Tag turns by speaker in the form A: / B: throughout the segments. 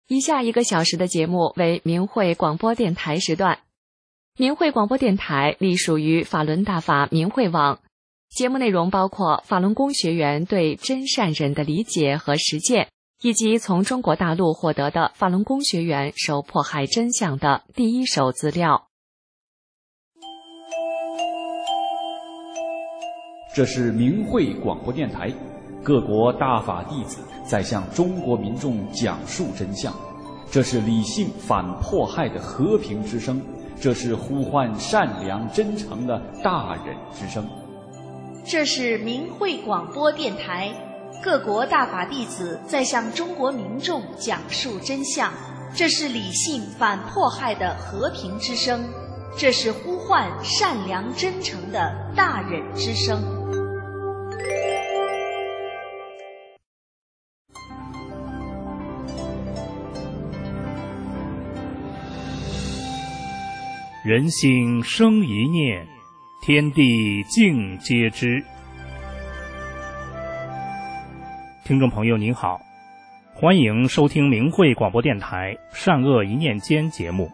A: 以下1个小时的节目为明慧广播电台时段。明慧广播电台隶属于法轮大法明慧网，节目内容包括法轮功学员对真善忍的理解和实践，以及从中国大陆获得的法轮功学员受迫害真相的第一手资料。
B: 这是明慧广播电台，各国大法弟子在向中国民众讲述真相，这是理性反迫害的和平之声，这是呼唤善良真诚的大忍之声。
C: 这是明慧广播电台，各国大法弟子在向中国民众讲述真相，这是理性反迫害的和平之声，这是呼唤善良真诚的大忍之声。
D: 人心生一念，天地尽皆知。听众朋友您好，欢迎收听明慧广播电台善恶一念间节目。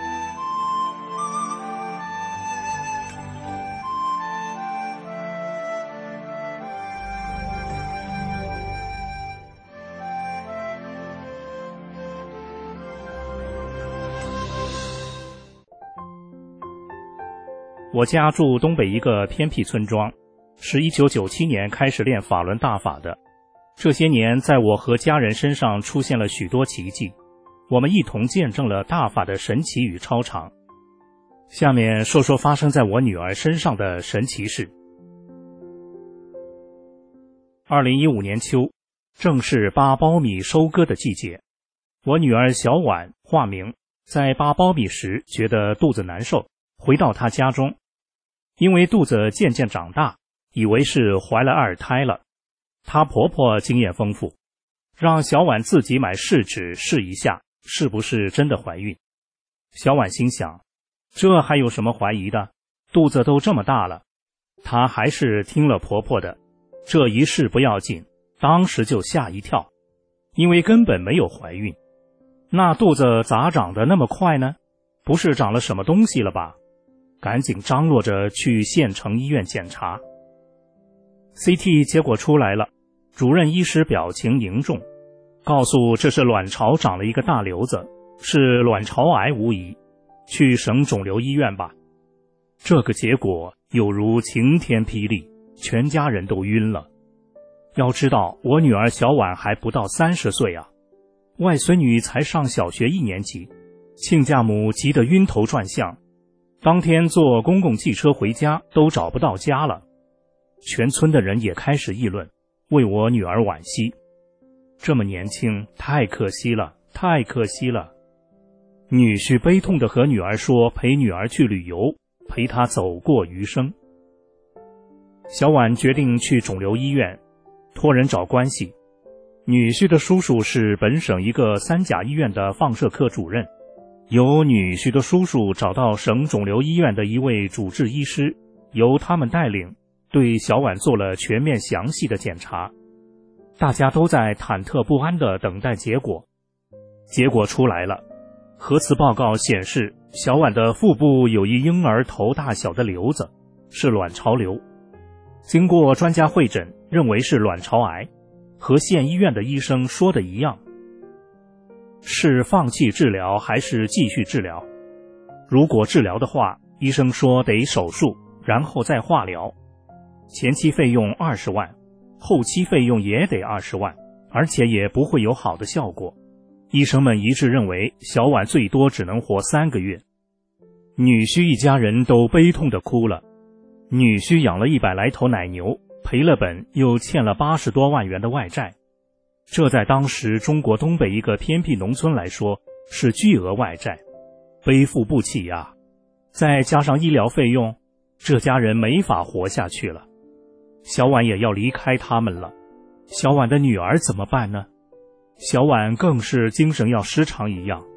D: 我家住东北一个偏僻村庄，是1997年开始练法轮大法的。这些年，在我和家人身上出现了许多奇迹，我们一同见证了大法的神奇与超常。下面说说发生在我女儿身上的神奇事。2015年秋，正是扒苞米收割的季节。我女儿小婉（化名）在扒苞米时觉得肚子难受，回到她家中。因为肚子渐渐长大，以为是怀了2胎了。她婆婆经验丰富，让小婉自己买试纸试一下，是不是真的怀孕。小婉心想，这还有什么怀疑的，肚子都这么大了。她还是听了婆婆的，这一试不要紧，当时就吓一跳，因为根本没有怀孕。那肚子咋长得那么快呢？不是长了什么东西了吧？赶紧张罗着去县城医院检查。CT 结果出来了，主任医师表情凝重，告诉这是卵巢长了一个大瘤子，是卵巢癌无疑，去省肿瘤医院吧。这个结果有如晴天霹雳，全家人都晕了。要知道我女儿小婉还不到30岁啊，外孙女才上小学1年级，亲家母急得晕头转向，当天坐公共汽车回家都找不到家了。全村的人也开始议论，为我女儿惋惜。这么年轻，太可惜了，太可惜了。女婿悲痛地和女儿说陪女儿去旅游，陪她走过余生。小婉决定去肿瘤医院，托人找关系。女婿的叔叔是本省一个3甲医院的放射科主任，由女婿的叔叔找到省肿瘤医院的一位主治医师，由他们带领，对小婉做了全面详细的检查。大家都在忐忑不安地等待结果。结果出来了，核磁报告显示小婉的腹部有一婴儿头大小的瘤子，是卵巢瘤。经过专家会诊，认为是卵巢癌，和县医院的医生说的一样。是放弃治疗还是继续治疗？如果治疗的话，医生说得手术，然后再化疗。前期费用20万，后期费用也得20万，而且也不会有好的效果。医生们一致认为小婉最多只能活3个月。女婿一家人都悲痛地哭了。女婿养了100来头奶牛，赔了本，又欠了80多万元的外债。这在当时中国东北一个偏僻农村来说是巨额外债，背负不起呀。再加上医疗费用，这家人没法活下去了。小婉也要离开他们了，小婉的女儿怎么办呢？小婉更是精神要失常一样。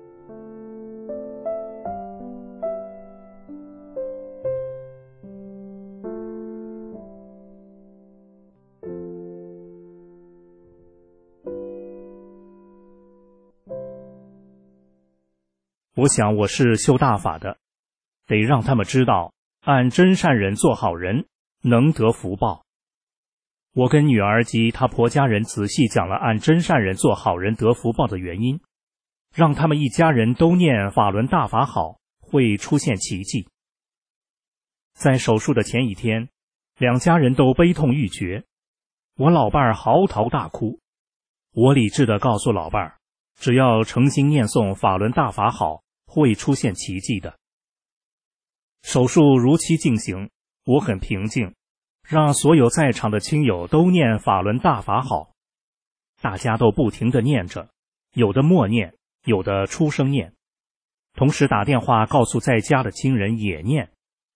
D: 我想我是修大法的，得让他们知道，按真善人做好人，能得福报。我跟女儿及她婆家人仔细讲了按真善人做好人得福报的原因，让他们一家人都念法轮大法好，会出现奇迹。在手术的前一天，两家人都悲痛欲绝，我老伴儿嚎啕大哭。我理智地告诉老伴儿，只要诚心念诵法轮大法好，会出现奇迹的。手术如期进行，我很平静，让所有在场的亲友都念法轮大法好。大家都不停地念着，有的默念，有的出声念，同时打电话告诉在家的亲人也念。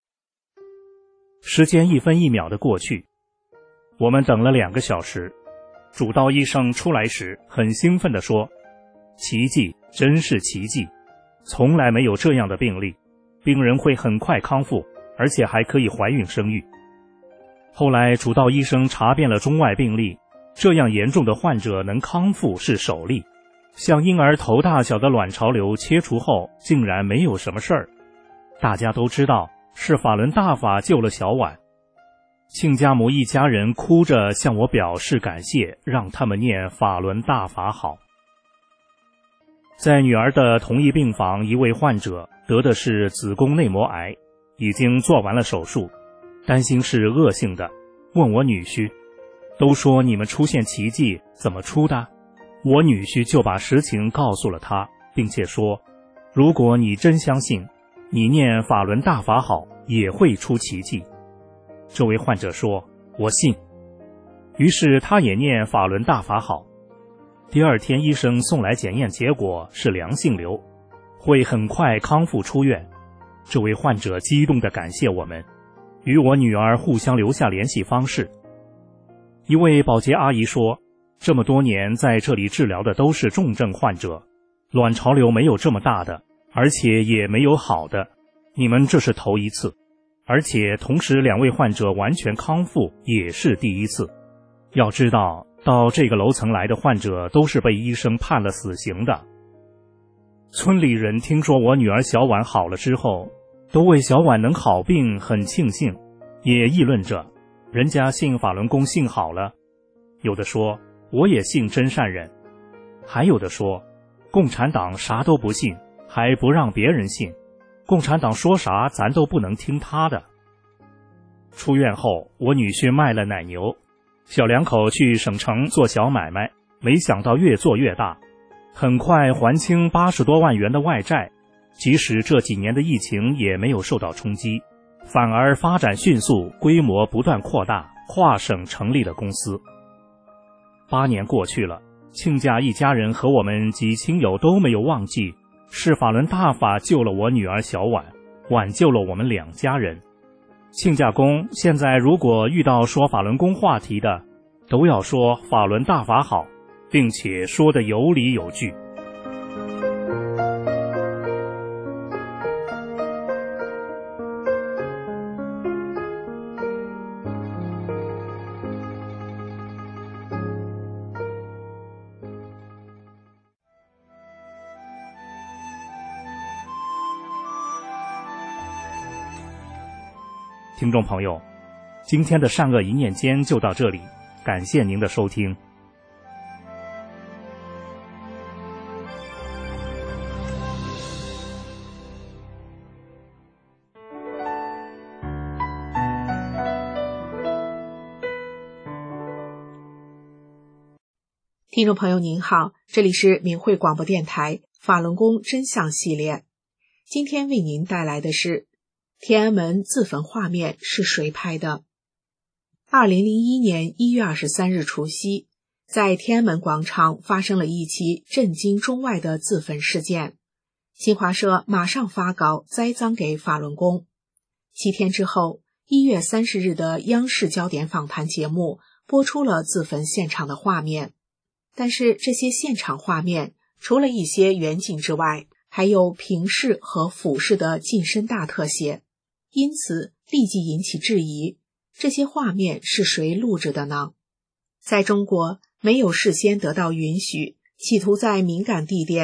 D: 时间1分1秒的过去，我们等了2个小时。主刀医生出来时很兴奋地说，奇迹，真是奇迹，从来没有这样的病例，病人会很快康复，而且还可以怀孕生育。后来主刀医生查遍了中外病例，这样严重的患者能康复是首例，像婴儿头大小的卵巢瘤切除后竟然没有什么事儿。大家都知道是法轮大法救了小婉。亲家母一家人哭着向我表示感谢，让他们念法轮大法好。在女儿的同一病房，一位患者得的是子宫内膜癌，已经做完了手术，担心是恶性的，问我女婿，都说你们出现奇迹，怎么出的？我女婿就把实情告诉了他，并且说，如果你真相信，你念法轮大法好，也会出奇迹。这位患者说，我信。于是他也念法轮大法好。第2天医生送来检验结果是良性瘤，会很快康复出院。这位患者激动地感谢我们，与我女儿互相留下联系方式。一位保洁阿姨说，这么多年在这里治疗的都是重症患者，卵巢瘤没有这么大的，而且也没有好的，你们这是头一次。而且同时2位患者完全康复也是第一次。要知道，到这个楼层来的患者都是被医生判了死刑的。村里人听说我女儿小婉好了之后，都为小婉能好病很庆幸，也议论着，人家信法轮功信好了。有的说，我也信真善人。还有的说，共产党啥都不信，还不让别人信。共产党说啥咱都不能听他的。出院后，我女婿卖了奶牛，小2口去省城做小买卖，没想到越做越大，很快还清80多万元的外债，即使这几年的疫情也没有受到冲击，反而发展迅速，规模不断扩大，跨省成立了公司。8年过去了，亲家一家人和我们及亲友都没有忘记，是法轮大法救了我女儿小婉，挽救了我们2家人。亲家公现在如果遇到说法轮功话题的，都要说法轮大法好，并且说得有理有据。听众朋友，今天的善恶一念间就到这里，感谢您的收听。
E: 听众朋友您好，这里是明慧广播电台法轮功真相系列，今天为您带来的是天安门自焚画面是谁拍的？2001年1月23日除夕，在天安门广场发生了一起震惊中外的自焚事件。新华社马上发稿栽赃给法轮功。7天之后，1月30日的央视焦点访谈节目播出了自焚现场的画面。但是这些现场画面除了一些远景之外，还有平视和俯视的近身大特写。因此立即引起质疑，这些画面是谁录制的呢？在中国，没有事先得到允许，企图在敏感地点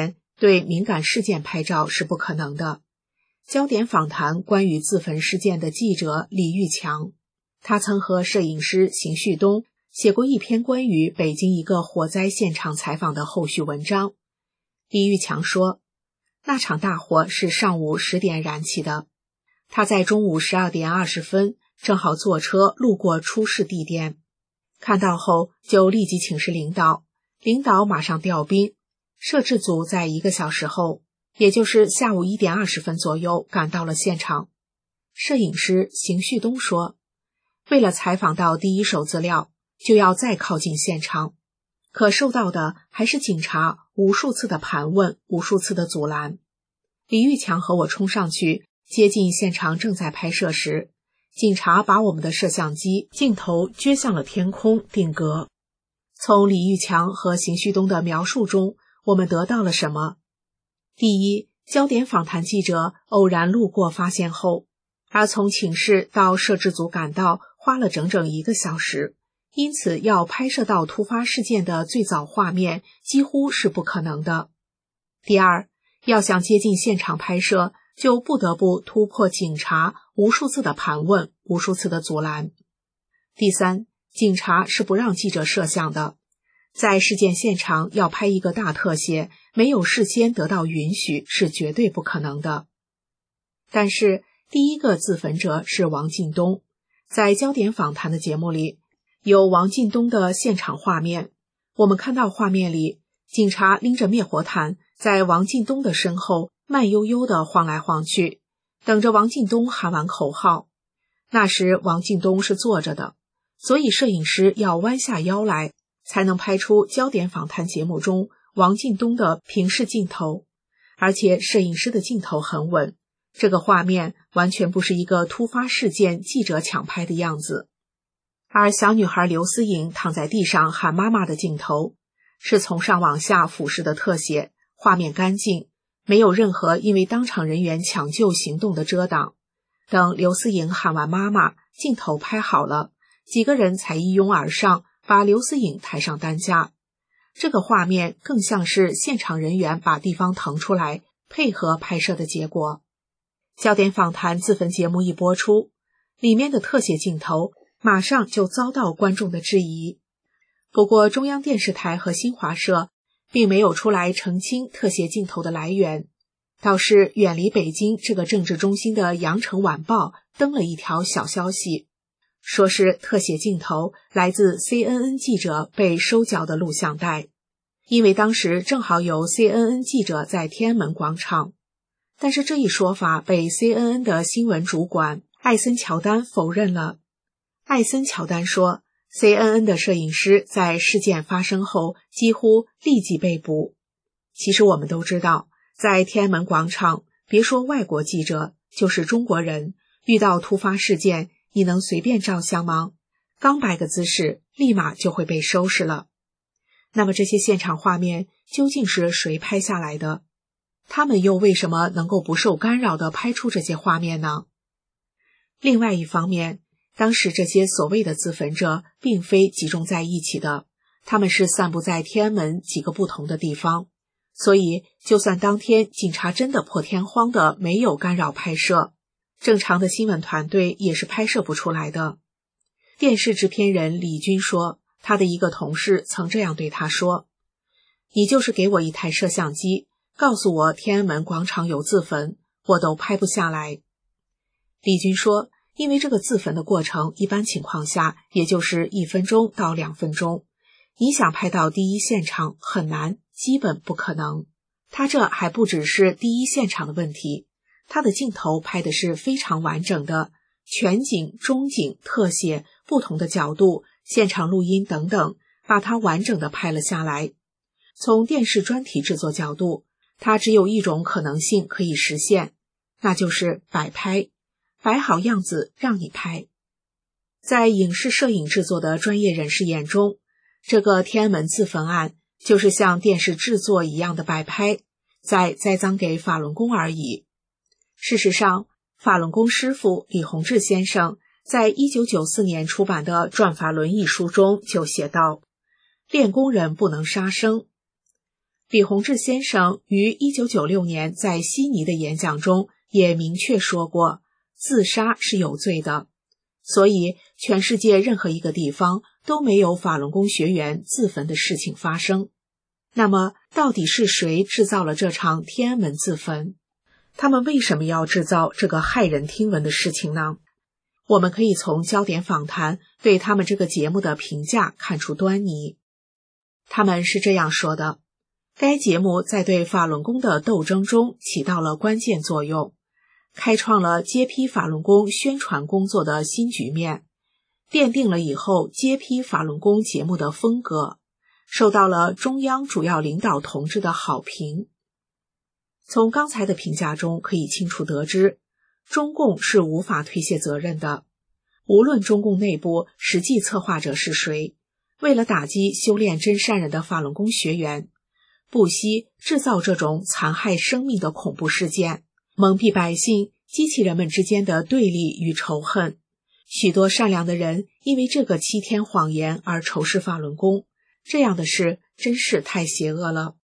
E: 对敏感事件拍照是不可能的。焦点访谈关于自焚事件的记者李玉强，他曾和摄影师邢旭东写过一篇关于北京一个火灾现场采访的后续文章。李玉强说，那场大火是上午10点燃起的，他在中午12点20分正好坐车路过出事地点，看到后就立即请示领导，领导马上调兵，摄制组在1个小时后，也就是下午1点20分左右赶到了现场。摄影师邢旭东说，为了采访到第一手资料，就要再靠近现场，可受到的还是警察无数次的盘问，无数次的阻拦。李玉强和我冲上去，接近现场正在拍摄时，警察把我们的摄像机镜头撅向了天空定格。从李玉强和邢旭东的描述中，我们得到了什么？第一，焦点访谈记者偶然路过发现后，而从请示到摄制组赶到花了整整1个小时，因此要拍摄到突发事件的最早画面几乎是不可能的。第二，要想接近现场拍摄，就不得不突破警察无数次的盘问，无数次的阻拦。第三，警察是不让记者摄像的，在事件现场要拍一个大特写，没有事先得到允许是绝对不可能的。但是第一个自焚者是王进东，在焦点访谈的节目里有王进东的现场画面，我们看到画面里警察拎着灭火毯在王进东的身后慢悠悠地晃来晃去，等着王进东喊完口号。那时王进东是坐着的，所以摄影师要弯下腰来，才能拍出焦点访谈节目中王进东的平视镜头，而且摄影师的镜头很稳，这个画面完全不是一个突发事件记者抢拍的样子。而小女孩刘思颖躺在地上喊妈妈的镜头，是从上往下俯视的特写，画面干净，没有任何因为当场人员抢救行动的遮挡。等刘思颖喊完妈妈，镜头拍好了，几个人才一拥而上，把刘思颖抬上担架。这个画面更像是现场人员把地方腾出来，配合拍摄的结果。焦点访谈自焚节目一播出，里面的特写镜头马上就遭到观众的质疑。不过中央电视台和新华社并没有出来澄清特写镜头的来源，倒是远离北京这个政治中心的羊城晚报登了一条小消息，说是特写镜头来自 CNN 记者被收缴的录像带，因为当时正好有 CNN 记者在天安门广场。但是这一说法被 CNN 的新闻主管艾森乔丹否认了。艾森乔丹说， CNN 的摄影师在事件发生后几乎立即被捕。其实我们都知道，在天安门广场，别说外国记者，就是中国人，遇到突发事件，你能随便照相吗？刚摆个姿势，立马就会被收拾了。那么这些现场画面究竟是谁拍下来的？他们又为什么能够不受干扰地拍出这些画面呢？另外一方面，当时这些所谓的自焚者并非集中在一起的，他们是散布在天安门几个不同的地方，所以就算当天警察真的破天荒的没有干扰拍摄，正常的新闻团队也是拍摄不出来的。电视制片人李军说，他的一个同事曾这样对他说，你就是给我一台摄像机，告诉我天安门广场有自焚，我都拍不下来。李军说，因为这个自焚的过程一般情况下也就是1分钟到2分钟，你想拍到第一现场很难，基本不可能。他这还不只是第一现场的问题，他的镜头拍的是非常完整的，全景、中景、特写，不同的角度，现场录音等等，把它完整的拍了下来。从电视专题制作角度，它只有一种可能性可以实现，那就是摆拍，摆好样子让你拍。在影视摄影制作的专业人士眼中，这个天安门自焚案就是像电视制作一样的摆拍，在栽赃给法轮功而已。事实上，法轮功师父李洪志先生在1994年出版的《转法轮》一书中就写道，练功人不能杀生。 李洪志先生于1996年在悉尼的演讲中也明确说过，自杀是有罪的，所以全世界任何一个地方都没有法轮功学员自焚的事情发生。那么，到底是谁制造了这场天安门自焚？他们为什么要制造这个骇人听闻的事情呢？我们可以从焦点访谈对他们这个节目的评价看出端倪。他们是这样说的：该节目在对法轮功的斗争中起到了关键作用，开创了揭批法轮功宣传工作的新局面，奠定了以后揭批法轮功节目的风格，受到了中央主要领导同志的好评。从刚才的评价中可以清楚得知，中共是无法推卸责任的。无论中共内部实际策划者是谁，为了打击修炼真善人的法轮功学员，不惜制造这种残害生命的恐怖事件，蒙蔽百姓，激起人们之间的对立与仇恨。许多善良的人因为这个欺天谎言而仇视法轮功，这样的事真是太邪恶了。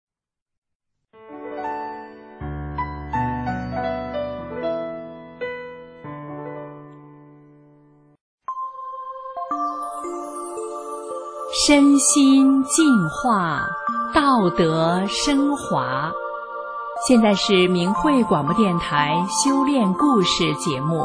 A: 身心净化，道德升华。现在是明慧广播电台修炼故事节目。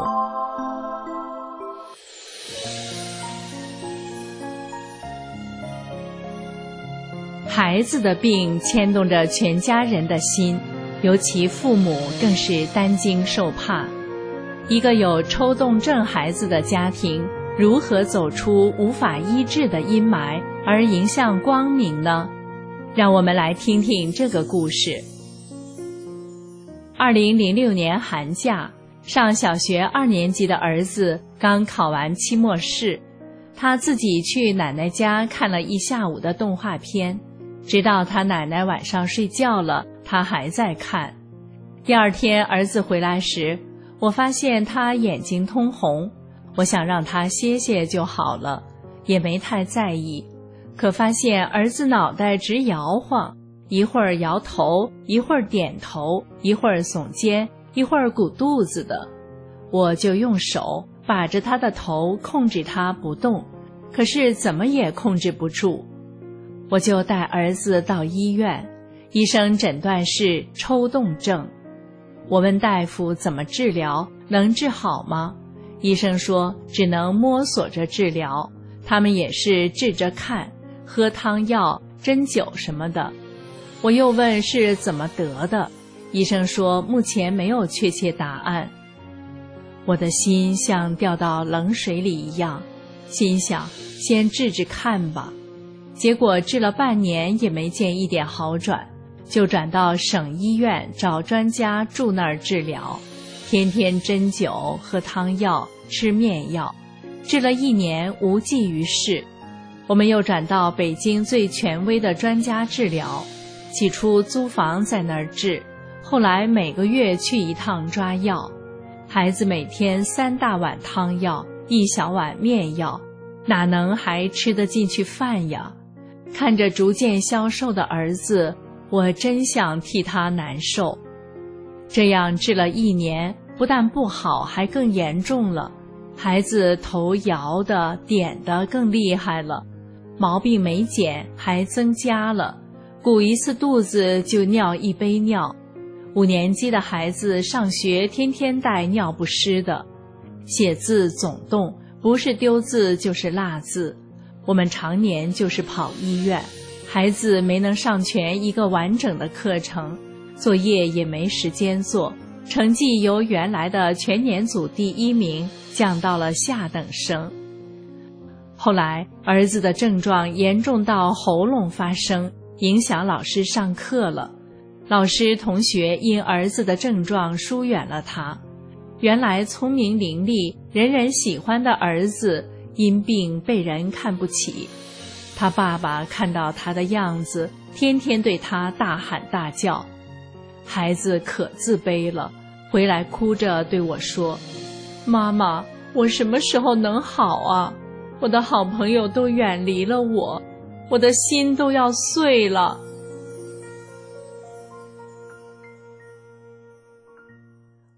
A: 孩子的病牵动着全家人的心，尤其父母更是担惊受怕。一个有抽动症孩子的家庭，如何走出无法医治的阴霾而迎向光明呢？让我们来听听这个故事。2006年寒假，上小学2年级的儿子刚考完期末试，他自己去奶奶家看了一下午的动画片，直到他奶奶晚上睡觉了，他还在看。第二天儿子回来时，我发现他眼睛通红，我想让他歇歇就好了，也没太在意。可发现儿子脑袋直摇晃，一会儿摇头，一会儿点头，一会儿耸肩，一会儿鼓肚子的。我就用手把着他的头控制他不动，可是怎么也控制不住。我就带儿子到医院，医生诊断是抽动症。我问大夫怎么治疗，能治好吗？医生说只能摸索着治疗，他们也是治着看，喝汤药、针灸什么的。我又问是怎么得的，医生说目前没有确切答案。我的心像掉到冷水里一样，心想先治治看吧。结果治了半年也没见一点好转，就转到省医院找专家住那儿治疗，天天针灸、喝汤药、吃面药，治了1年无济于事。我们又转到北京最权威的专家治疗，起初租房在那儿治，后来每个月去一趟抓药。孩子每天3大碗汤药，1小碗面药，哪能还吃得进去饭呀？看着逐渐消瘦的儿子，我真想替他难受。这样治了1年，不但不好，还更严重了。孩子头摇的、点的更厉害了，毛病没减，还增加了，鼓一次肚子就尿1杯尿。5年级的孩子上学天天带尿不湿的，写字总动，不是丢字就是落字。我们常年就是跑医院，孩子没能上全一个完整的课程，作业也没时间做，成绩由原来的全年组第1名降到了下等生。后来儿子的症状严重到喉咙发声，影响老师上课了。老师同学因儿子的症状疏远了他。原来聪明伶俐、人人喜欢的儿子，因病被人看不起。他爸爸看到他的样子，天天对他大喊大叫。孩子可自卑了，回来哭着对我说：“妈妈，我什么时候能好啊？我的好朋友都远离了我，我的心都要碎了。”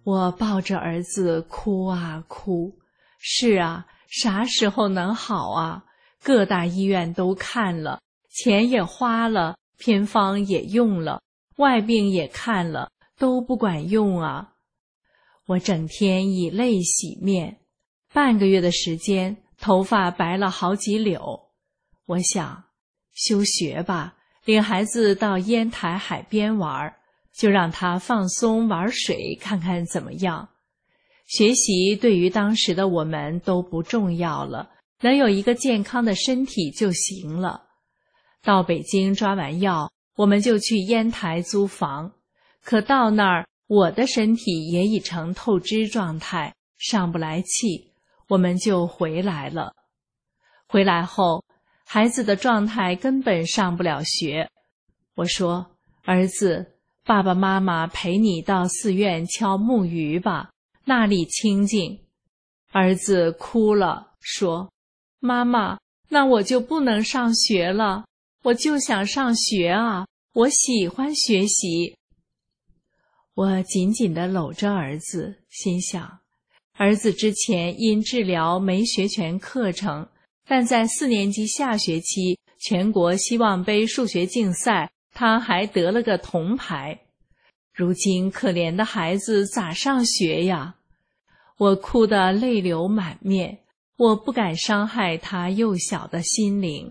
F: 我抱着儿子哭啊哭。是啊，啥时候能好啊？各大医院都看了，钱也花了，偏方也用了，外病也看了，都不管用啊。我整天以泪洗面，半个月的时间，头发白了好几绺。我想，休学吧，领孩子到烟台海边玩，就让他放松玩水，看看怎么样。学习对于当时的我们都不重要了，能有一个健康的身体就行了。到北京抓完药，我们就去烟台租房，可到那儿，我的身体也已成透支状态，上不来气，我们就回来了。回来后，孩子的状态根本上不了学。我说，儿子，爸爸妈妈陪你到寺院敲木鱼吧，那里清静。儿子哭了，说，妈妈，那我就不能上学了，我就想上学啊，我喜欢学习。我紧紧地搂着儿子，心想，儿子之前因治疗没学全课程，但在4年级下学期全国希望杯数学竞赛，他还得了个铜牌。如今可怜的孩子咋上学呀？我哭得泪流满面，我不敢伤害他幼小的心灵。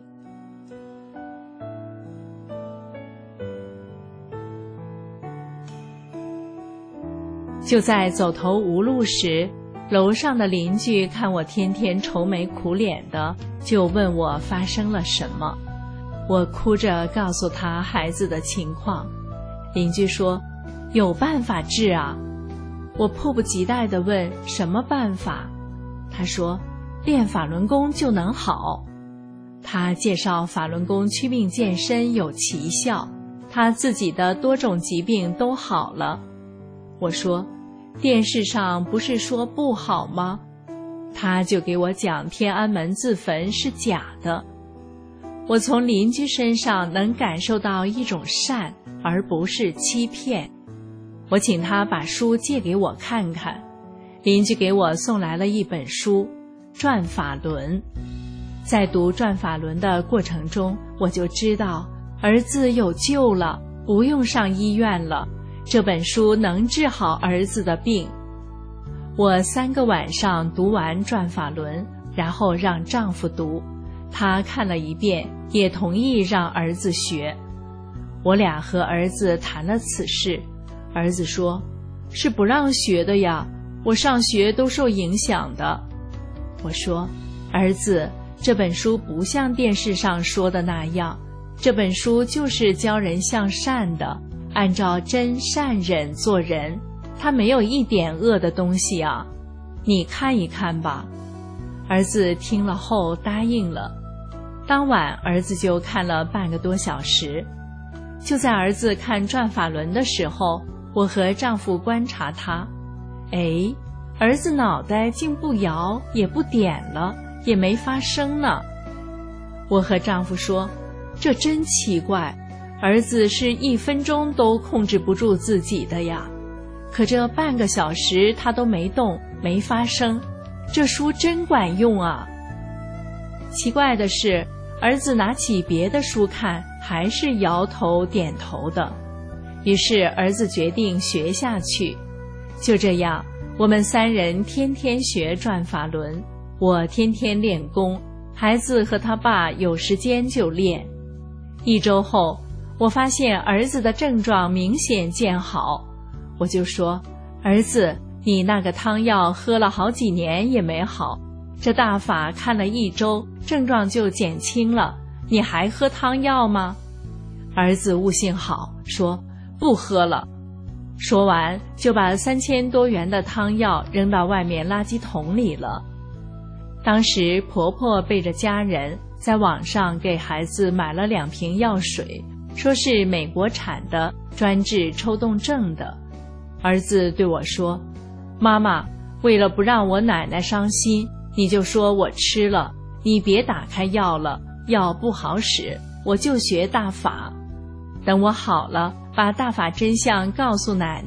F: 就在走投无路时，楼上的邻居看我天天愁眉苦脸的，就问我发生了什么。我哭着告诉他孩子的情况。邻居说，有办法治啊。我迫不及待地问，什么办法？他说，练法轮功就能好。他介绍法轮功祛病健身有奇效，他自己的多种疾病都好了。我说，电视上不是说不好吗？他就给我讲天安门自焚是假的。我从邻居身上能感受到一种善，而不是欺骗。我请他把书借给我看看，邻居给我送来了一本书《转法轮》。在读《转法轮》的过程中，我就知道儿子有救了，不用上医院了，这本书能治好儿子的病。我3个晚上读完《转法轮》，然后让丈夫读，他看了一遍，也同意让儿子学。我俩和儿子谈了此事，儿子说，是不让学的呀，我上学都受影响的。我说，儿子，这本书不像电视上说的那样，这本书就是教人向善的，按照真善忍做人，它没有一点恶的东西啊，你看一看吧。儿子听了后答应了。当晚儿子就看了半个多小时。就在儿子看《转法轮》的时候，我和丈夫观察他，儿子脑袋竟不摇也不点了，也没发声呢。我和丈夫说，这真奇怪，儿子是1分钟都控制不住自己的呀，可这半个小时他都没动没发声，这书真管用啊。奇怪的是，儿子拿起别的书看，还是摇头点头的。于是儿子决定学下去。就这样，我们3人天天学转法轮，我天天练功，孩子和他爸有时间就练。1周后，我发现儿子的症状明显见好，我就说，儿子，你那个汤药喝了好几年也没好，这大法看了1周，症状就减轻了，你还喝汤药吗？儿子悟性好，说不喝了。说完就把3000多元的汤药扔到外面垃圾桶里了。当时婆婆背着家人在网上给孩子买了2瓶药水，说是美国产的，专治抽动症的。儿子对我说，妈妈，为了不让我奶奶伤心，你就说我吃了，你别打开药了，药不好使，我就学大法。等我好了，把大法真相告诉奶奶，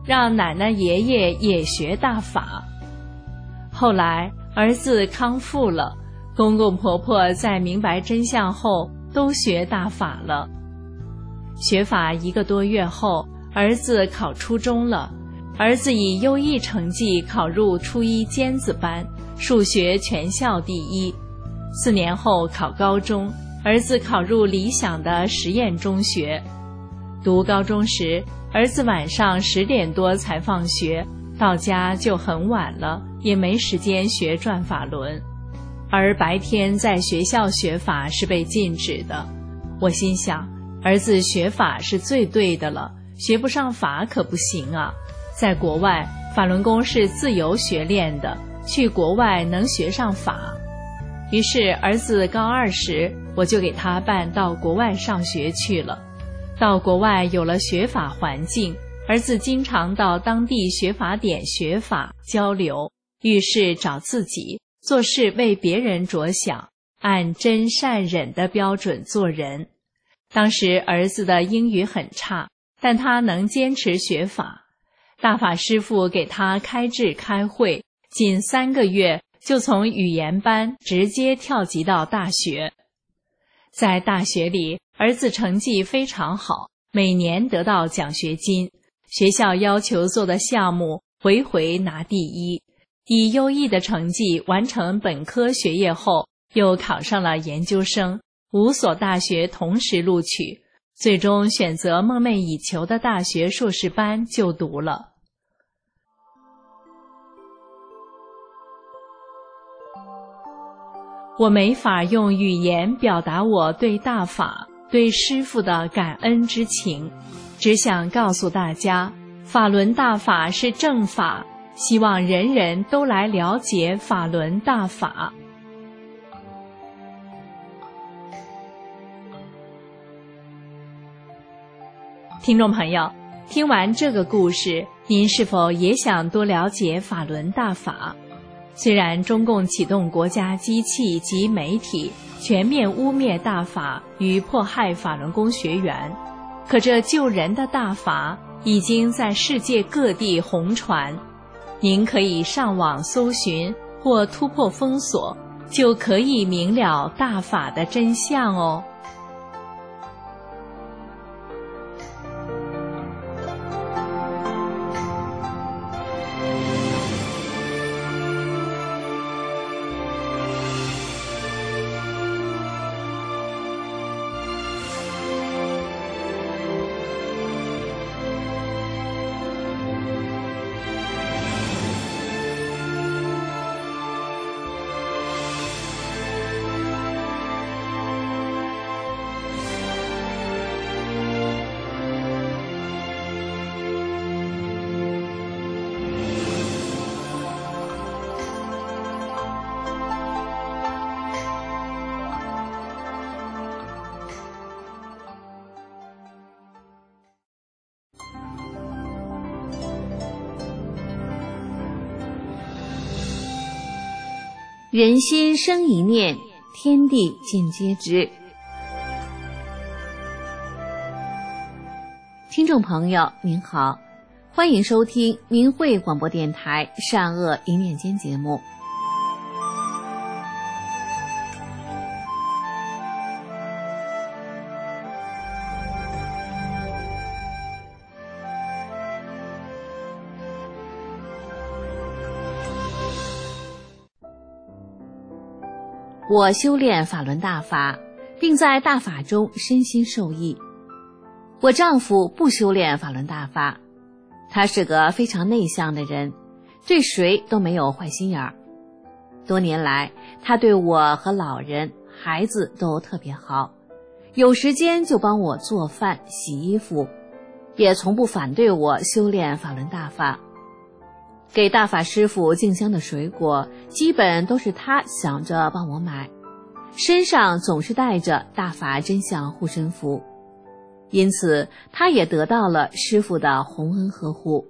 F: 让奶奶爷爷也学大法。后来儿子康复了，公公婆婆在明白真相后都学大法了。学法1个多月后，儿子考初中了。儿子以优异成绩考入初一尖子班，数学全校第一。4年后考高中，儿子考入理想的实验中学。读高中时，儿子晚上10点多才放学，到家就很晚了，也没时间学转法轮。而白天在学校学法是被禁止的。我心想，儿子学法是最对的了，学不上法可不行啊。在国外，法轮功是自由学练的，去国外能学上法。于是儿子高2时，我就给他办到国外上学去了。到国外有了学法环境，儿子经常到当地学法点学法交流，遇事找自己，做事为别人着想，按真善忍的标准做人。当时儿子的英语很差，但他能坚持学法。大法师父给他开智开会，仅3个月就从语言班直接跳级到大学。在大学里，儿子成绩非常好，每年得到奖学金，学校要求做的项目回回拿第一。以优异的成绩完成本科学业后，又考上了研究生，5所大学同时录取，最终选择梦寐以求的大学硕士班就读了。我没法用语言表达我对大法、对师父的感恩之情，只想告诉大家，法轮大法是正法，希望人人都来了解法轮大法。听众朋友，听完这个故事，您是否也想多了解法轮大法？虽然中共启动国家机器及媒体全面污蔑大法与迫害法轮功学员，可这救人的大法已经在世界各地红传。您可以上网搜寻或突破封锁，就可以明了大法的真相哦。
C: 人心生一念，天地尽皆知。听众朋友您好，欢迎收听明慧广播电台善恶一念间节目。我修炼法轮大法，并在大法中身心受益。我丈夫不修炼法轮大法，他是个非常内向的人，对谁都没有坏心眼儿。多年来，他对我和老人、孩子都特别好，有时间就帮我做饭、洗衣服，也从不反对我修炼法轮大法。给大法师父进香的水果，基本都是他想着帮我买，身上总是带着大法真相护身符，因此他也得到了师父的洪恩呵护。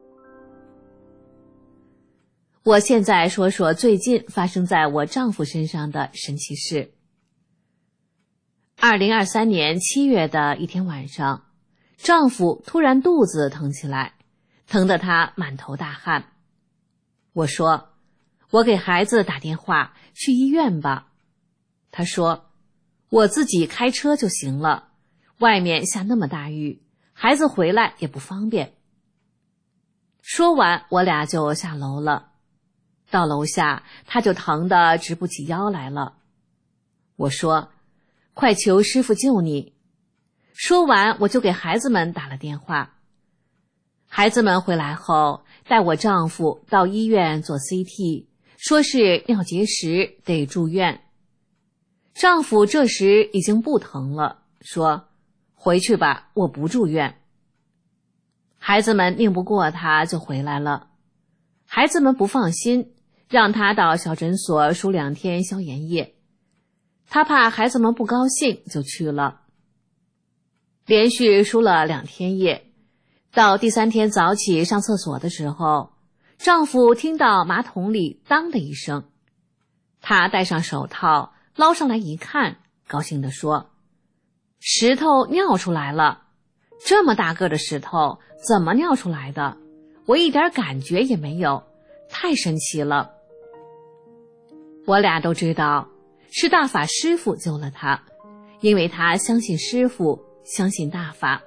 C: 我现在说说最近发生在我丈夫身上的神奇事。2023年7月的一天晚上，丈夫突然肚子疼起来，
F: 疼得他满头大汗。我说，我给孩子打电话去医院吧。他说，我自己开车就行了，外面下那么大雨，孩子回来也不方便。说完，我俩就下楼了。到楼下，他就疼得直不起腰来了。我说，快求师傅救你。说完，我就给孩子们打了电话。孩子们回来后，带我丈夫到医院做 CT， 说是尿结石，得住院。丈夫这时已经不疼了，说，回去吧，我不住院。孩子们拧不过他，就回来了。孩子们不放心，让他到小诊所输2天消炎液。他怕孩子们不高兴，就去了。连续输了2天液，到第3天早起上厕所的时候，丈夫听到马桶里当的一声，他戴上手套捞上来一看，高兴地说，石头尿出来了，这么大个的石头怎么尿出来的？我一点感觉也没有，太神奇了。我俩都知道是大法师父救了他，因为他相信师父，相信大法。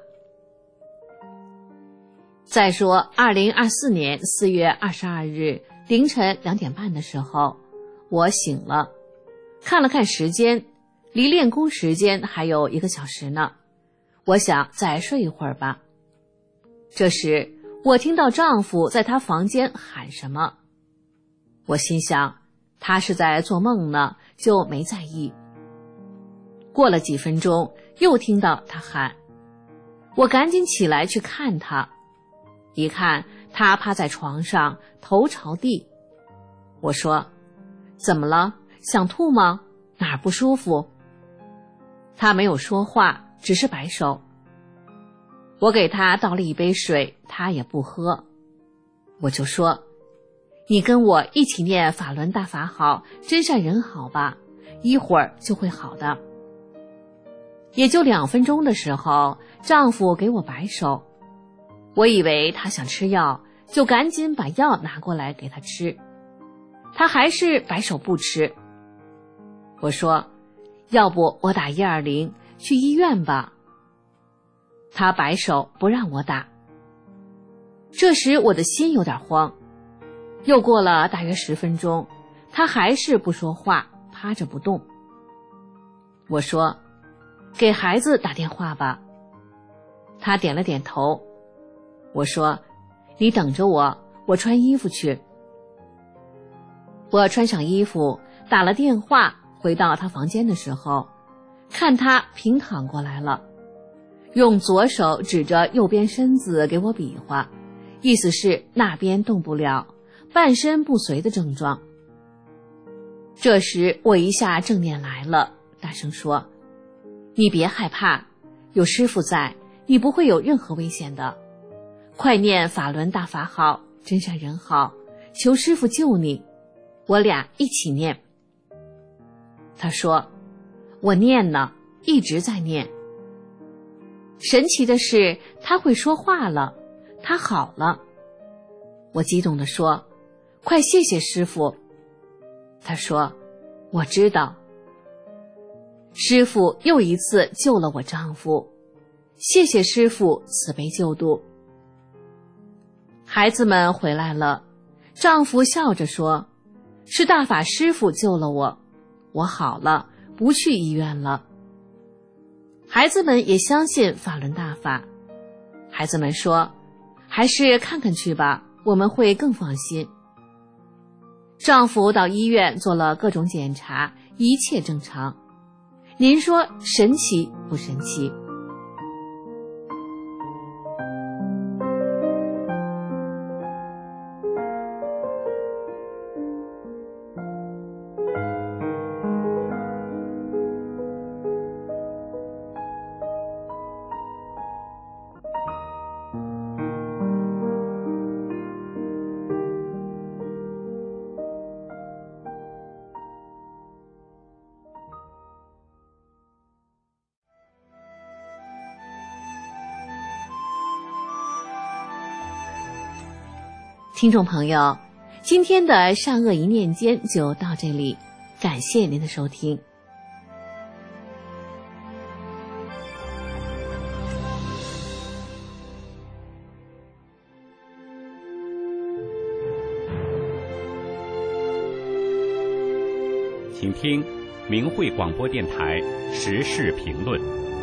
F: 再说2024年4月22日凌晨2点半的时候，我醒了，看了看时间，离练功时间还有1个小时呢，我想再睡一会儿吧。这时我听到丈夫在他房间喊什么，我心想他是在做梦呢，就没在意。过了几分钟，又听到他喊，我赶紧起来去看他，一看他趴在床上，头朝地。我说，怎么了？想吐吗？哪儿不舒服？他没有说话，只是摆手。我给他倒了一杯水，他也不喝。我就说，你跟我一起念法轮大法好，真善人好吧，一会儿就会好的。也就2分钟的时候，丈夫给我摆手，我以为他想吃药，就赶紧把药拿过来给他吃。他还是摆手不吃。我说，要不我打120去医院吧。他摆手不让我打。这时我的心有点慌。又过了大约10分钟，他还是不说话，趴着不动。我说，给孩子打电话吧。他点了点头。我说，你等着我，我穿衣服去。我穿上衣服，打了电话，回到他房间的时候，看他平躺过来了，用左手指着右边身子给我比划，意思是那边动不了，半身不遂的症状。这时我一下正念来了，大声说，你别害怕，有师父在，你不会有任何危险的，快念法轮大法好，真善人好，求师父救你，我俩一起念。他说，我念呢，一直在念。神奇的是，他会说话了，他好了。我激动地说，快谢谢师父。他说，我知道。师父又一次救了我丈夫，谢谢师父慈悲救度。孩子们回来了，丈夫笑着说，是大法师父救了我，我好了，不去医院了。孩子们也相信法轮大法。孩子们说，还是看看去吧，我们会更放心。丈夫到医院做了各种检查，一切正常。您说神奇不神奇？
A: 听众朋友，今天的善恶一念间就到这里，感谢您的收听。
G: 请听明慧广播电台时事评论。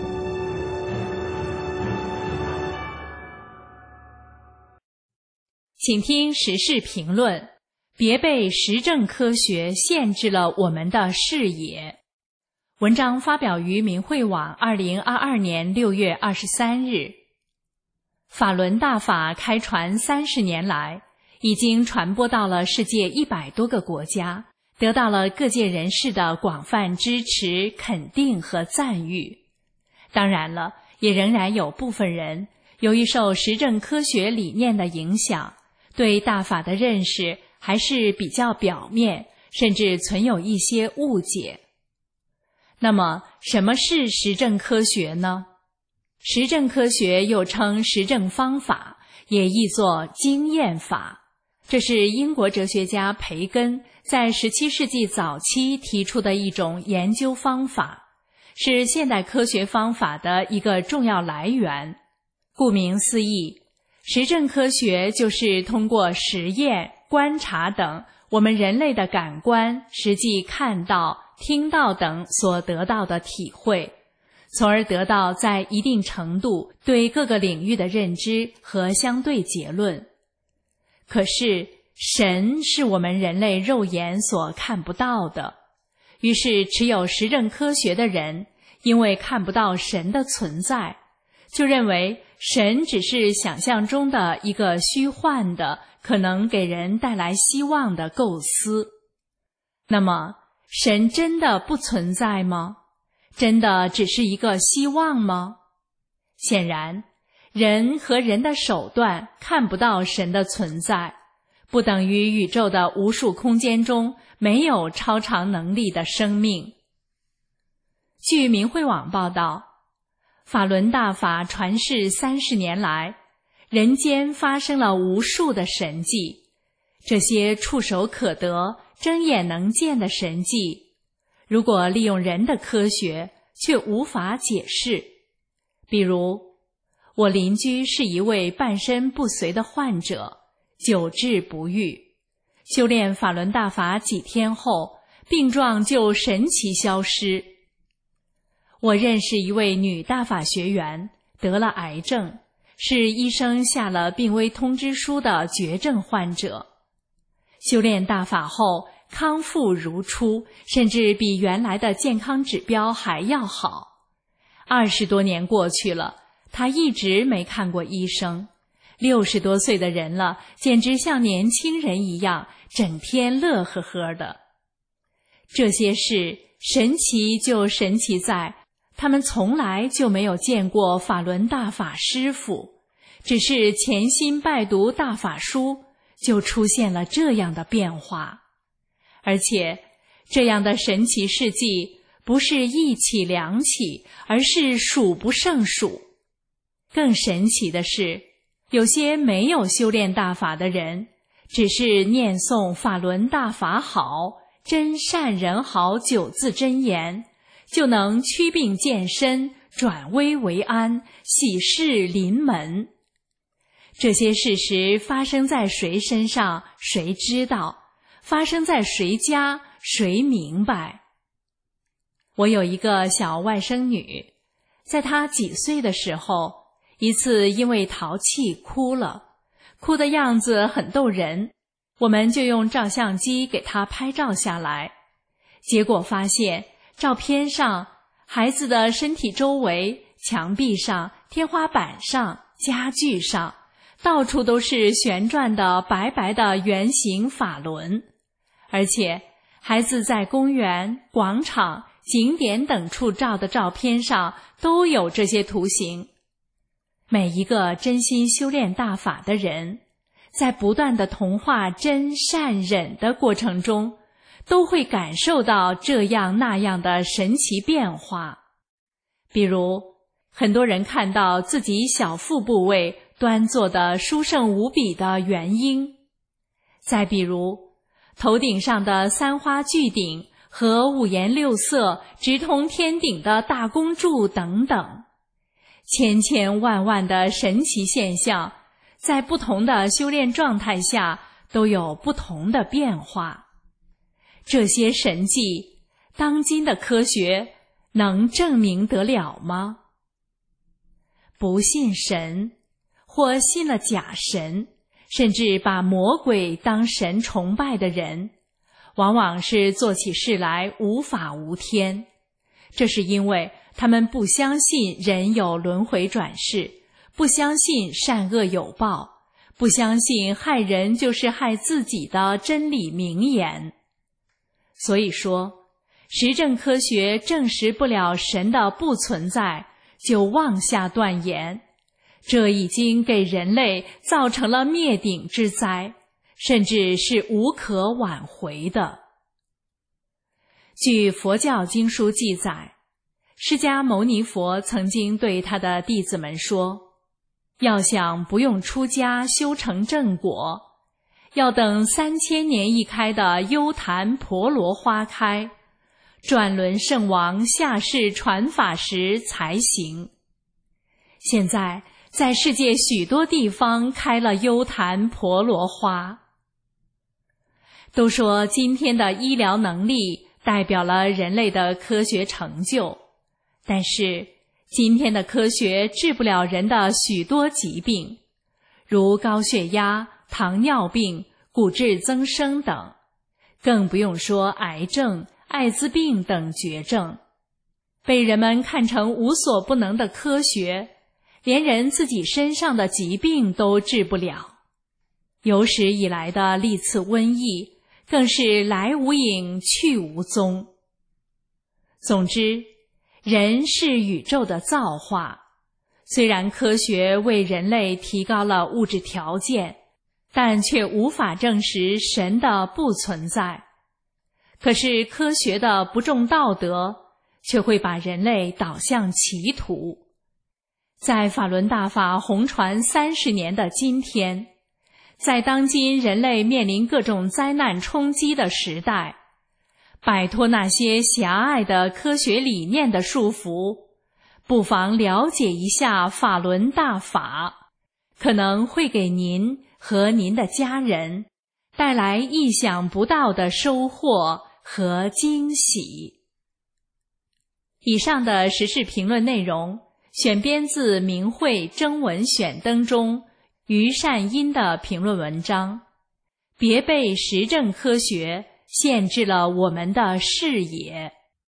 F: 请听时事评论，别被实证科学限制了我们的视野。文章发表于明慧网2022年6月23日。法轮大法开传30年来，已经传播到了世界100多个国家，得到了各界人士的广泛支持、肯定和赞誉。当然了，也仍然有部分人由于受实证科学理念的影响，对大法的认识还是比较表面，甚至存有一些误解。那么，什么是实证科学呢？实证科学又称实证方法，也译作经验法。这是英国哲学家培根在17世纪早期提出的一种研究方法，是现代科学方法的一个重要来源。顾名思义，实证科学就是通过实验、观察等我们人类的感官实际看到、听到等所得到的体会，从而得到在一定程度对各个领域的认知和相对结论。可是，神是我们人类肉眼所看不到的，于是持有实证科学的人，因为看不到神的存在，就认为神只是想象中的一个虚幻的、可能给人带来希望的构思。那么，神真的不存在吗？真的只是一个希望吗？显然，人和人的手段看不到神的存在，不等于宇宙的无数空间中没有超常能力的生命。据明慧网报道，法轮大法传世30年来，人间发生了无数的神迹，这些触手可得、睁眼能见的神迹，如果利用人的科学，却无法解释。比如，我邻居是一位半身不遂的患者，久治不愈，修炼法轮大法几天后，病状就神奇消失。我认识一位女大法学员，得了癌症，是医生下了病危通知书的绝症患者。修炼大法后，康复如初，甚至比原来的健康指标还要好。20多年过去了，他一直没看过医生。60多岁的人了，简直像年轻人一样，整天乐呵呵的。这些事神奇就神奇在，他们从来就没有见过法轮大法师父，只是潜心拜读大法书，就出现了这样的变化。而且，这样的神奇事迹不是一起两起，而是数不胜数。更神奇的是，有些没有修炼大法的人，只是念诵法轮大法好、真善人好9字真言，就能祛病健身、转危为安、喜事临门。这些事实发生在谁身上，谁知道？发生在谁家，谁明白？我有一个小外甥女，在她几岁的时候，一次因为淘气哭了，哭的样子很逗人，我们就用照相机给她拍照下来。结果发现，照片上孩子的身体周围、墙壁上、天花板上、家具上，到处都是旋转的白白的圆形法轮。而且，孩子在公园、广场、景点等处照的照片上都有这些图形。每一个真心修炼大法的人，在不断的同化真善忍的过程中，都会感受到这样那样的神奇变化。比如，很多人看到自己小腹部位端坐的殊胜无比的元婴， 再比如，头顶上的三花巨顶和五颜六色直通天顶的大公柱等等，千千万万的神奇现象，在不同的修炼状态下都有不同的变化。这些神迹，当今的科学能证明得了吗？不信神，或信了假神，甚至把魔鬼当神崇拜的人，往往是做起事来无法无天。这是因为他们不相信人有轮回转世，不相信善恶有报，不相信害人就是害自己的真理名言。所以说，实证科学证实不了神的不存在，就妄下断言，这已经给人类造成了灭顶之灾，甚至是无可挽回的。据佛教经书记载，释迦牟尼佛曾经对他的弟子们说，要想不用出家修成正果，要等3000年一开的优昙婆罗花开，转轮圣王下世传法时才行。现在在世界许多地方开了优昙婆罗花。都说今天的医疗能力代表了人类的科学成就，但是今天的科学治不了人的许多疾病，如高血压、糖尿病、骨质增生等，更不用说癌症、艾滋病等绝症。被人们看成无所不能的科学，连人自己身上的疾病都治不了。有史以来的历次瘟疫，更是来无影去无踪。总之，人是宇宙的造化，虽然科学为人类提高了物质条件，但却无法证实神的不存在。可是科学的不重道德，却会把人类导向歧途。在法轮大法红传30年的今天，在当今人类面临各种灾难冲击的时代，摆脱那些狭隘的科学理念的束缚，不妨了解一下法轮大法，可能会给您和您的家人带来意想不到的收获和惊喜。以上的时事评论内容选编自明慧征文选登中于善因的评论文章，别被实证科学限制了我们的视野。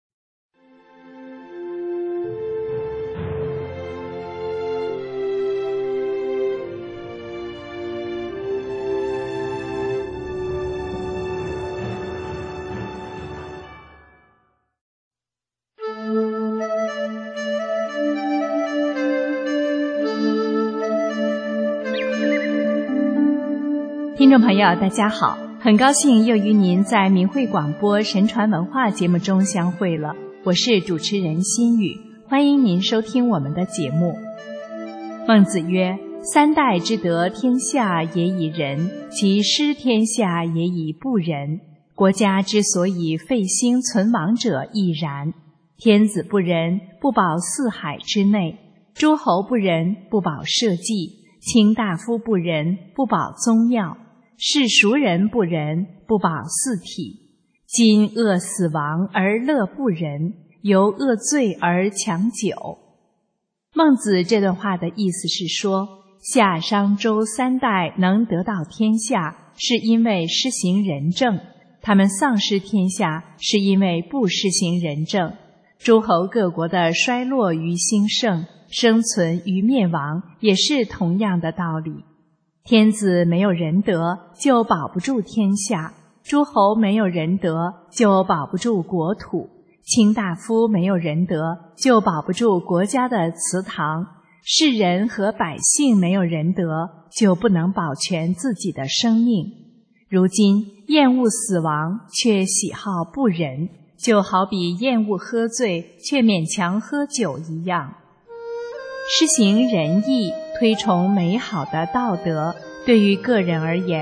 A: 听众朋友大家好，很高兴又与您在明慧广播神传文化节目中相会了，我是主持人心雨，欢迎您收听我们的节目。孟子曰，三代之得天下也以仁，其失天下也以不仁。国家之所以废兴存亡者亦然。天子不仁，不保四海之内；诸侯不仁，不保社稷；卿大夫不仁，不保宗庙；世俗人不仁，不保四体。今恶死亡而乐不仁，由恶罪而强久。孟子这段话的意思是说，夏商周三代能得到天下，是因为施行仁政；他们丧失天下，是因为不施行仁政。诸侯各国的衰落与兴盛，生存与灭亡，也是同样的道理。天子没有仁德，就保不住天下；诸侯没有仁德，就保不住国土；卿大夫没有仁德，就保不住国家的祠堂；世人和百姓没有仁德，就不能保全自己的生命。如今厌恶死亡，却喜好不仁，就好比厌恶喝醉，却勉强喝酒一样。施行仁义，推崇美好的道德，对于个人而言，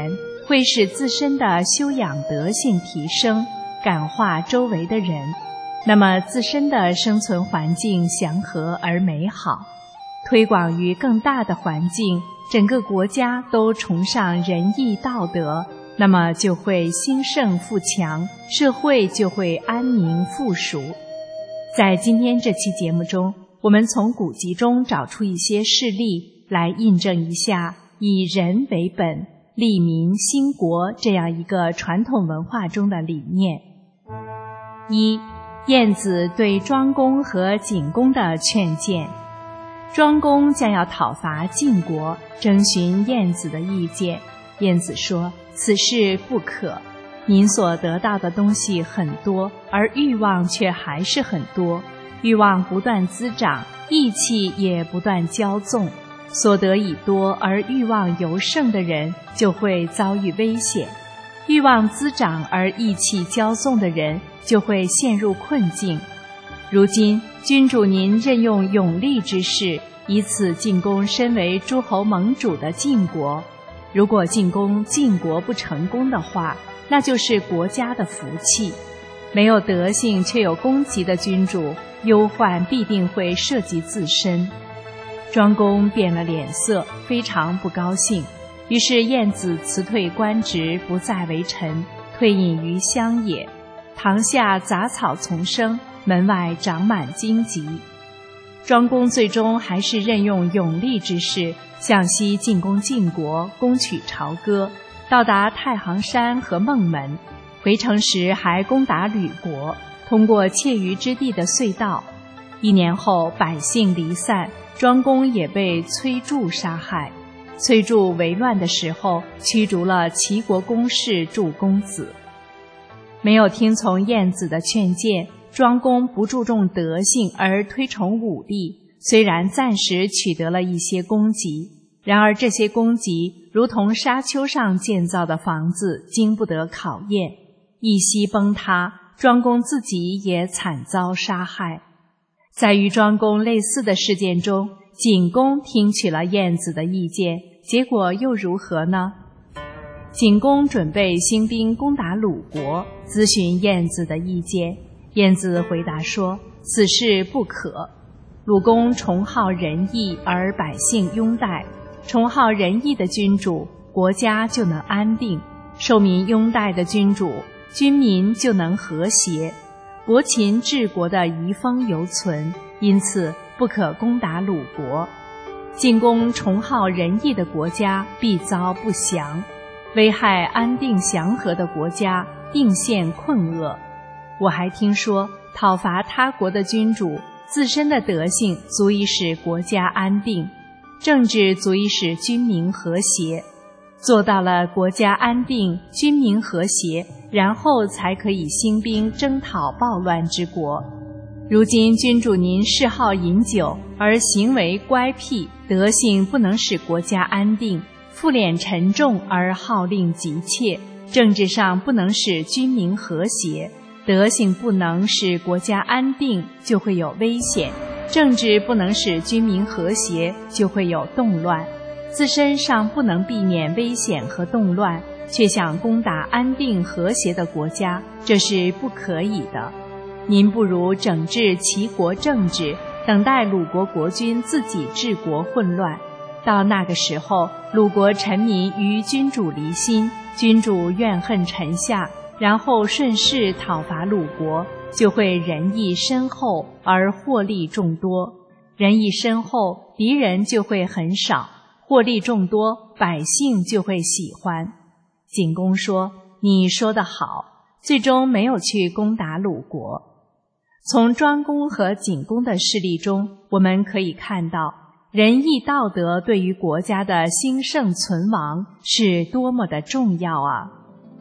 F: 会使自身的修养德性提升，感化周围的人，那么自身的生存环境祥和而美好，推广于更大的环境，整个国家都崇尚仁义道德，那么就会兴盛富强，社会就会安宁富庶。在今天这期节目中，我们从古籍中找出一些事例来印证一下以人为本、利民兴国这样一个传统文化中的理念。一、晏子对庄公和景公的劝谏。庄公将要讨伐晋国，征询晏子的意见。晏子说：“此事不可。您所得到的东西很多，而欲望却还是很多。欲望不断滋长，义气也不断骄纵。所得已多而欲望尤盛的人，就会遭遇危险；欲望滋长而义气骄纵的人，就会陷入困境。如今君主您任用勇力之士，以此进攻身为诸侯盟主的晋国。如果进攻晋国不成功的话，那就是国家的福气。没有德性却有功绩的君主，忧患必定会涉及自身。”庄公变了脸色，非常不高兴。于是晏子辞退官职，不再为臣，退隐于乡野。堂下杂草丛生，门外长满荆棘。庄公最终还是任用勇力之士，向西进攻晋国，攻取朝歌，到达太行山和孟门。回城时还攻打吕国，通过窃于之地的隧道。1年后，百姓离散，庄公也被崔杼杀害。崔杼为乱的时候，驱逐了齐国公士祝公子。没有听从晏子的劝谏，庄公不注重德性而推崇武力，虽然暂时取得了一些功绩，然而这些功绩如同沙丘上建造的房子，经不得考验，一夕崩塌，庄公自己也惨遭杀害。在与庄公类似的事件中，景公听取了晏子的意见，结果又如何呢？景公准备兴兵攻打鲁国，咨询晏子的意见。晏子回答说：“此事不可。鲁公崇好仁义，而百姓拥戴。崇好仁义的君主，国家就能安定；受民拥戴的君主，军民就能和谐。伯禽治国的遗风犹存，因此不可攻打鲁国。进攻崇好仁义的国家，必遭不祥；危害安定祥和的国家，定陷困厄。我还听说，讨伐他国的君主，自身的德性足以使国家安定，政治足以使军民和谐。做到了国家安定、军民和谐，然后才可以兴兵征讨暴乱之国。如今君主您嗜好饮酒，而行为乖僻，德性不能使国家安定，负敛沉重而号令急切，政治上不能使军民和谐，德性不能使国家安定，就会有危险；政治不能使军民和谐，就会有动乱。自身上不能避免危险和动乱，却想攻打安定和谐的国家，这是不可以的。您不如整治齐国政治，等待鲁国国君自己治国混乱。到那个时候，鲁国臣民与君主离心，君主怨恨臣下，然后顺势讨伐鲁国，就会仁义深厚而获利众多。仁义深厚，敌人就会很少；获利众多，百姓就会喜欢。景公说：“你说得好。”最终没有去攻打鲁国。从庄公和景公的事例中，我们可以看到，仁义道德对于国家的兴盛存亡是多么的重要啊！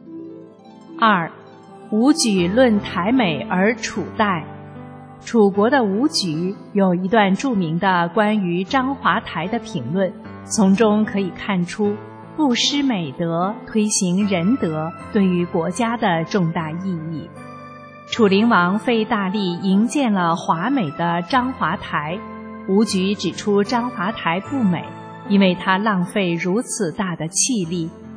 F: 2. 伍举论台美而楚代。楚国的伍举有一段著名的关于章华台的评论，从中可以看出布施美德、推行仁德对于国家的重大意义。楚灵王费大力营建了华美的章华台，伍举指出章华台不美，因为它浪费如此大的气力，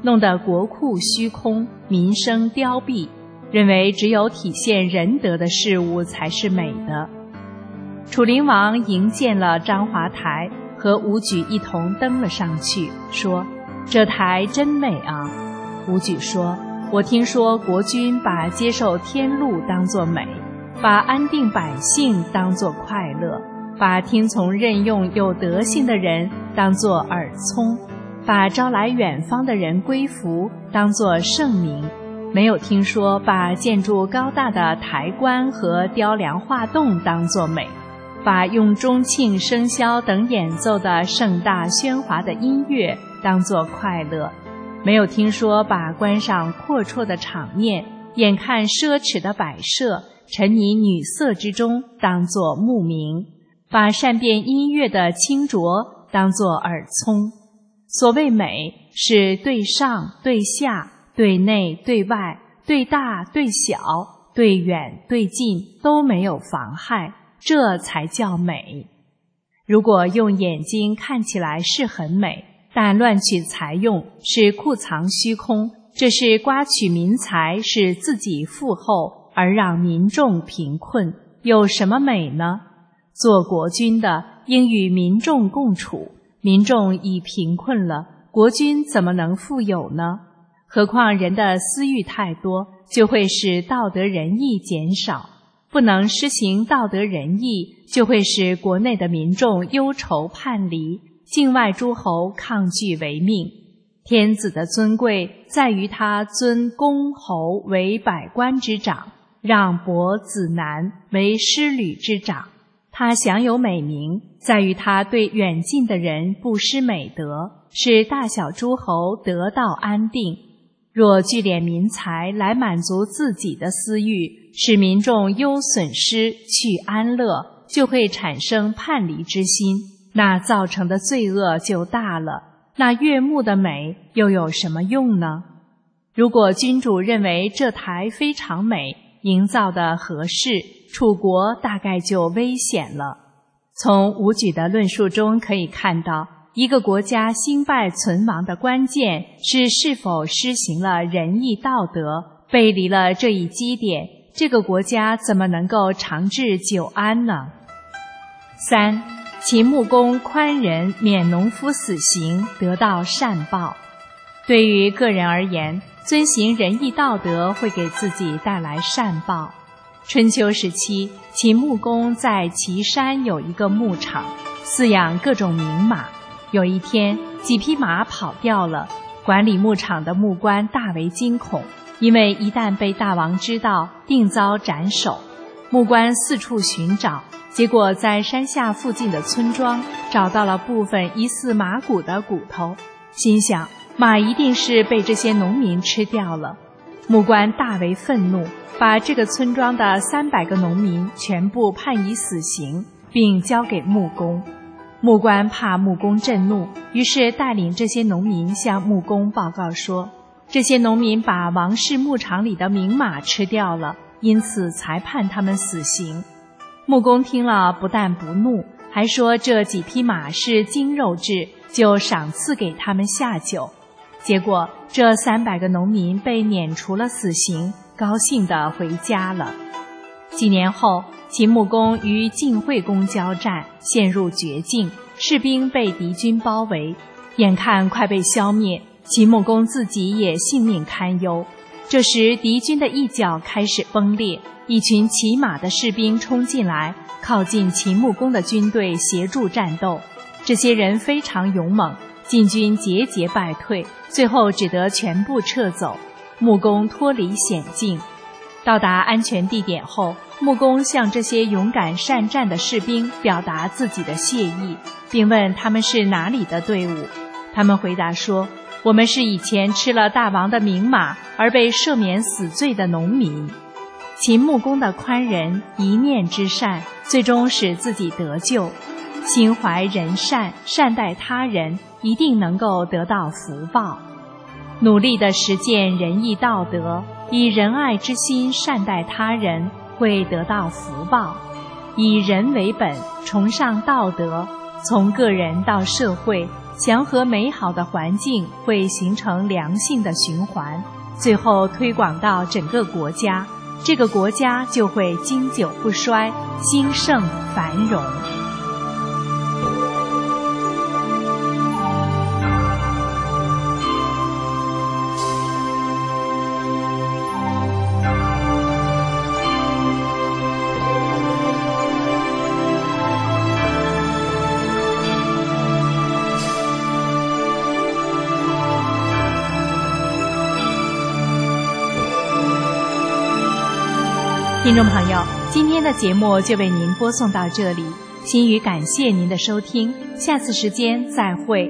F: 弄得国库虚空，民生凋敝，认为只有体现仁德的事物才是美的。楚灵王迎见了章华台，和武举一同登了上去，说：“这台真美啊！”武举说：“我听说国君把接受天禄当作美，把安定百姓当作快乐，把听从任用有德性的人当作耳聪，把招来远方的人归服当作圣明，没有听说把建筑高大的台观和雕梁画栋当作美，把用钟磬笙箫等演奏的盛大喧哗的音乐当作快乐，没有听说把观赏阔绰的场面，眼看奢侈的摆设，沉溺女色之中当作目明，把善变音乐的清浊当作耳聪。所谓美，是对上对下，对内对外，对大对小，对远对近都没有妨害，这才叫美。如果用眼睛看起来是很美，但乱取财用，是库藏虚空，这是刮取民财，使自己富厚，而让民众贫困，有什么美呢？做国君的应与民众共处，民众已贫困了，国君怎么能富有呢？何况人的私欲太多，就会使道德仁义减少，不能施行道德仁义，就会使国内的民众忧愁叛离，境外诸侯抗拒为命。天子的尊贵在于他尊公侯为百官之长，让伯子男为师旅之长。他享有美名在于他对远近的人布施美德，使大小诸侯得到安定。若聚敛民财来满足自己的私欲，使民众忧损失去安乐，就会产生叛离之心，那造成的罪恶就大了。那悦目的美又有什么用呢？如果君主认为这台非常美，营造的合适，楚国大概就危险了。从武举的论述中可以看到，一个国家兴败存亡的关键是否施行了仁义道德，背离了这一基点，这个国家怎么能够长治久安呢？3. 秦穆公宽仁免农夫死刑，得到善报。对于个人而言，遵行仁义道德会给自己带来善报。春秋时期，秦穆公在岐山有一个牧场，饲养各种名马。有一天，几匹马跑掉了，管理牧场的牧官大为惊恐，因为一旦被大王知道，定遭斩首。牧官四处寻找，结果在山下附近的村庄找到了部分疑似马骨的骨头，心想马一定是被这些农民吃掉了。牧官大为愤怒，把这个村庄的300个农民全部判以死刑，并交给穆公。牧官怕穆公震怒，于是带领这些农民向穆公报告说，这些农民把王室牧场里的名马吃掉了，因此才判他们死刑。穆公听了不但不怒，还说这几匹马是精肉质，就赏赐给他们下酒。结果这300个农民被免除了死刑，高兴地回家了。几年后，秦穆公与晋惠公交战，陷入绝境，士兵被敌军包围，眼看快被消灭，秦穆公自己也性命堪忧。这时敌军的一角开始崩裂，一群骑马的士兵冲进来，靠近秦穆公的军队协助战斗。这些人非常勇猛，晋军节节败退，最后只得全部撤走。穆公脱离险境，到达安全地点后，穆公向这些勇敢善战的士兵表达自己的谢意，并问他们是哪里的队伍。他们回答说，我们是以前吃了大王的名马而被赦免死罪的农民。秦穆公的宽仁一念之善，最终使自己得救。心怀仁善，善待他人，一定能够得到福报。努力地实践仁义道德，以仁爱之心善待他人，会得到福报。以人为本，崇尚道德，从个人到社会， 祥和美好的环境会形成良性的循环，最后推广到整个国家，这个国家就会经久不衰，兴盛繁荣。听众朋友，今天的节目就为您播送到这里，心语感谢您的收听，下次时间再会。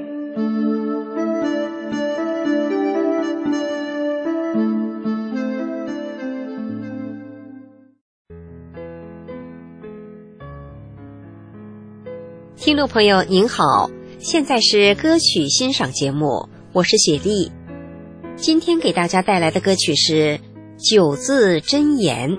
H: 听众朋友您好，现在是歌曲欣赏节目，我是雪莉。今天给大家带来的歌曲是九字真言。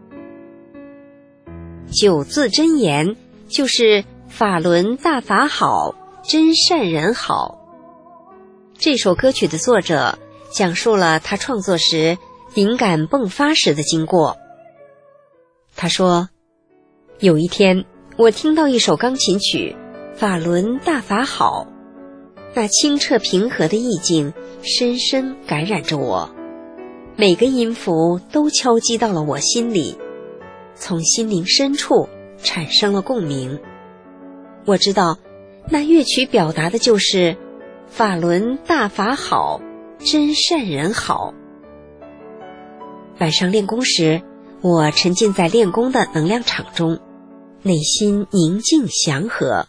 H: 九字真言就是法轮大法好，真善人好。这首歌曲的作者讲述了他创作时灵感迸发时的经过。他说，有一天我听到一首钢琴曲，法轮大法好，那清澈平和的意境深深感染着我，每个音符都敲击到了我心里，从心灵深处产生了共鸣。我知道那乐曲表达的就是法轮大法好，真善人好。晚上练功时，我沉浸在练功的能量场中，内心宁静祥和。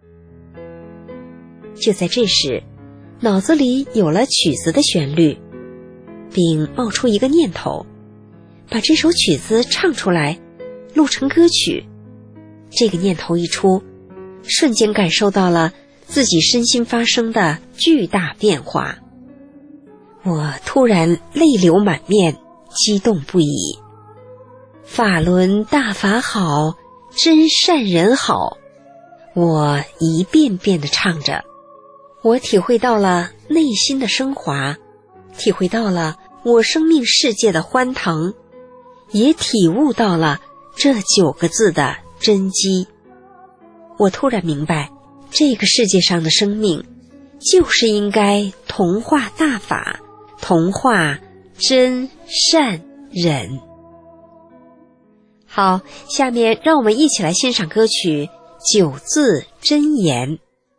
H: 就在这时，脑子里有了曲子的旋律，并冒出一个念头，把这首曲子唱出来，录成歌曲。这个念头一出，瞬间感受到了自己身心发生的巨大变化。我突然泪流满面，激动不已。法轮大法好，真善人好，我一遍遍地唱着。我体会到了内心的升华，体会到了我生命世界的欢腾，也体悟到了这9个字的真机。我突然明白，这个世界上的生命就是应该同化大法，同化真善人。好，下面让我们一起来欣赏歌曲《九字真言》。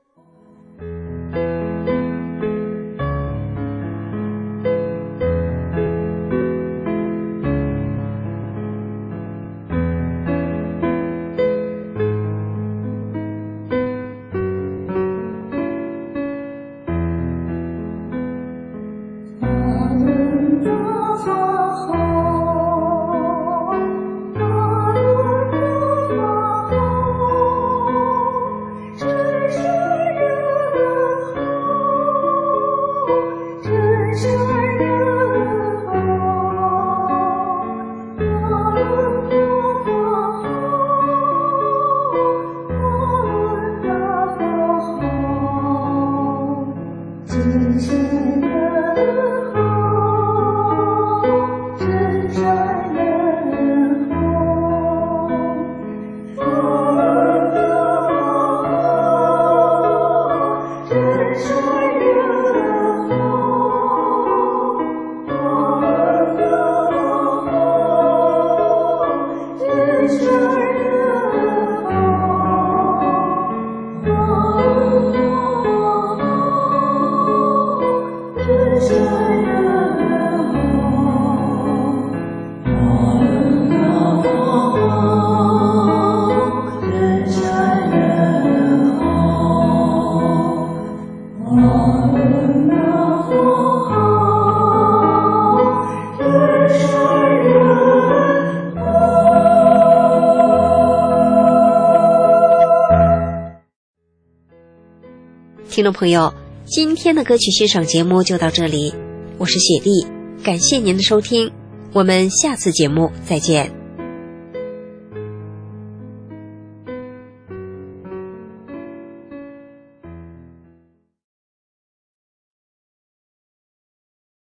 H: 听众朋友，今天的歌曲欣赏节目就到这里，我是雪莉，感谢您的收听，我们下次节目再见。